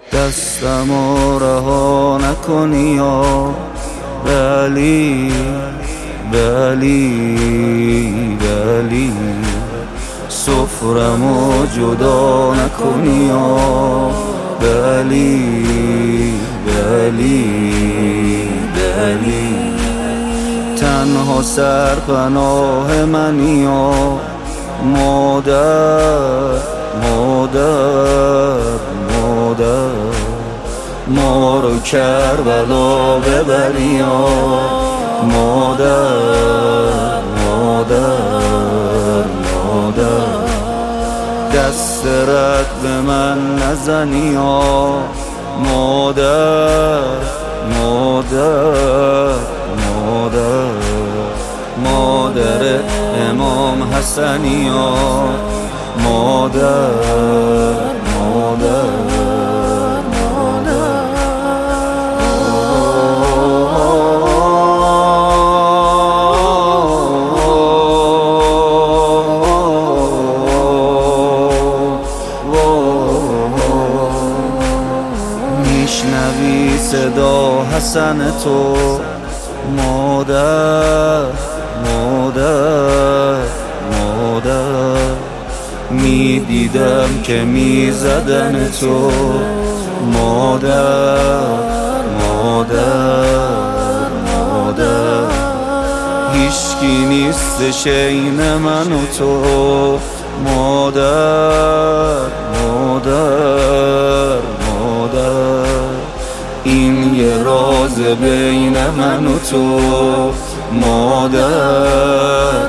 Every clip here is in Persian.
دستمو رها نکنی یا بلی سفرمو جدا نکنی یا بلی تنها سرپناه منی یا مادر ما رو کربلا ببری یا مادر دست رد به من نزنی یا مادر امام حسنی یا مادر میشنوی صدا حسن تو مادر میدیدم که میزدن تو مادر هیچکی نیستش این من و تو مادر این یه راز بین من و تو مادر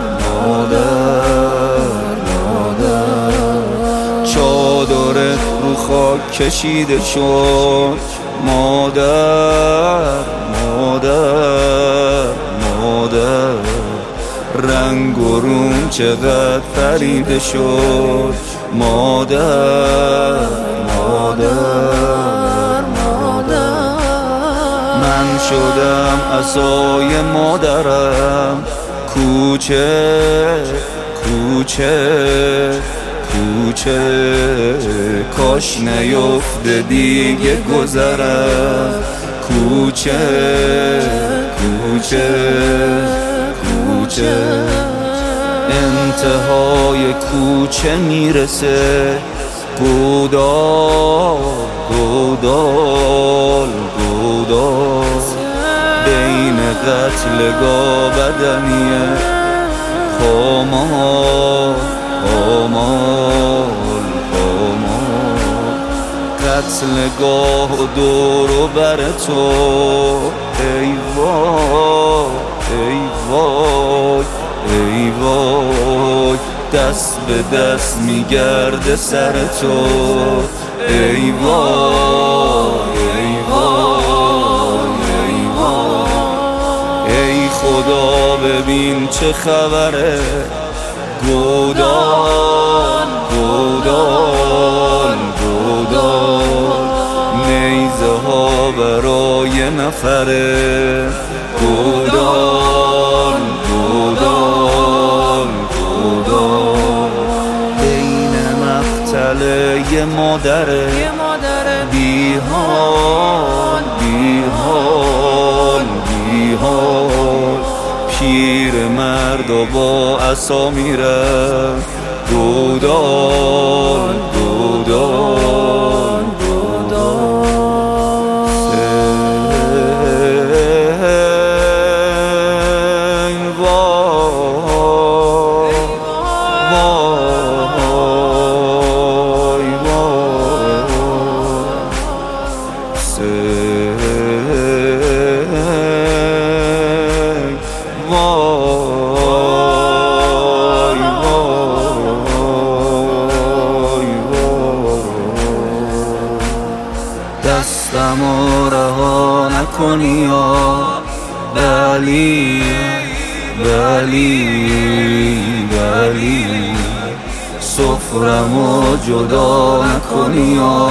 چادرت رو خاک کشیده شد مادر رنگ و روم چقدر پریده شد مادر من شدم عصای مادرم کوچه کاش نیفته دیگه گذرم کوچه انتهای کوچه میرسه گودال بین قتلگاه بدنیه پامال قتلگاه و دور و بر تو ای وای دست به دست میگرده سر تو ای وای ای خدا ببین چه خبره گودال نیزه ها برای نفره گودال بین مقتل یه مادره بیحال پیر مرد و با عصا میره گودال دستمو رها نکنی یا بلی سفرمو جدا نکنی یا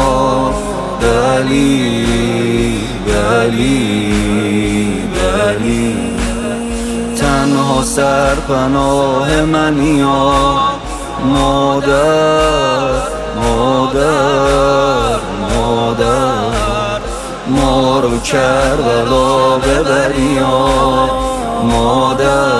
بلی تنها سرپناه منی یا مادر ما رو کربلا ببری یا مادر.